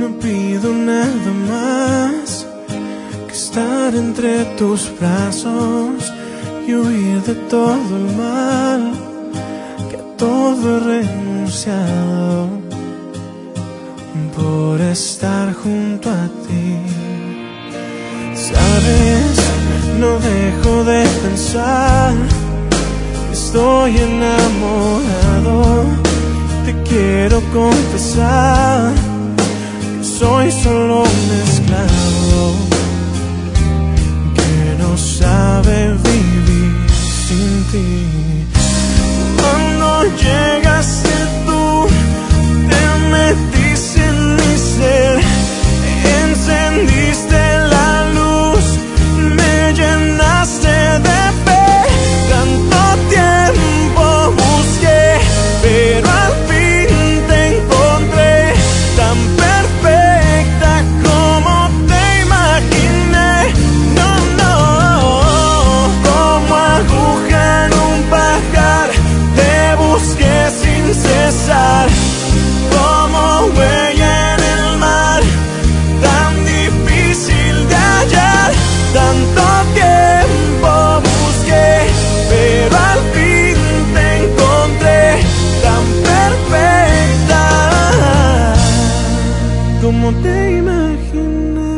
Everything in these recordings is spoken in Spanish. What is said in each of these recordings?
pido nada más que estar entre tus brazos y huir de todo el mal, que a todo he renunciado por estar junto a ti. Sabes, no dejo de pensar que estoy enamorado. Te quiero confesar que soy solo un esclavo que no sabe vivir sin ti. Cuando llegaste tú, te metiste en mi ser, encendiste la luz, me llenaste de fe. Tanto tiempo busqué, pero al fin te encontré, tan perfecta como te imaginé. No, no, como aguja en un pajar, te busqué sin cesar, como huella en el mar, tan difícil de hallar. Tanto tiempo busqué, pero al fin te encontré, tan perfecta como te imaginé.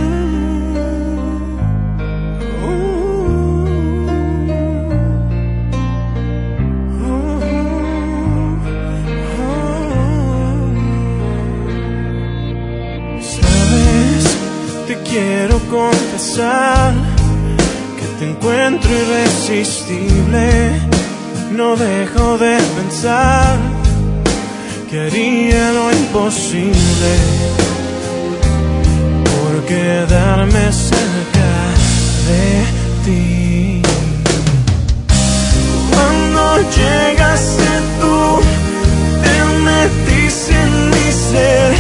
Sabes, te quiero confesar que te encuentro irresistible. No dejo de pensar que haría lo imposible por quedarme cerca de ti. Cuando llegaste tú, te metiste en mi ser,